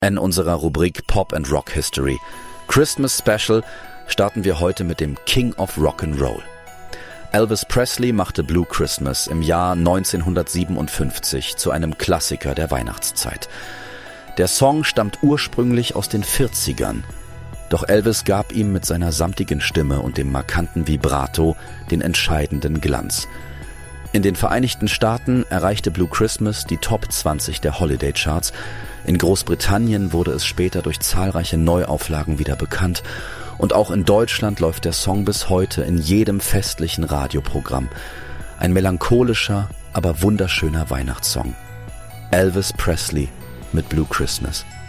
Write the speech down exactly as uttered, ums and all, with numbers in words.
In unserer Rubrik Pop and Rock History Christmas Special starten wir heute mit dem King of Rock'n'Roll. Elvis Presley machte Blue Christmas im Jahr neunzehnhundertsiebenundfünfzig zu einem Klassiker der Weihnachtszeit. Der Song stammt ursprünglich aus den vierzigern, doch Elvis gab ihm mit seiner samtigen Stimme und dem markanten Vibrato den entscheidenden Glanz. In den Vereinigten Staaten erreichte Blue Christmas die Top zwanzig der Holiday Charts. In Großbritannien wurde es später durch zahlreiche Neuauflagen wieder bekannt. Und auch in Deutschland läuft der Song bis heute in jedem festlichen Radioprogramm. Ein melancholischer, aber wunderschöner Weihnachtssong. Elvis Presley mit Blue Christmas.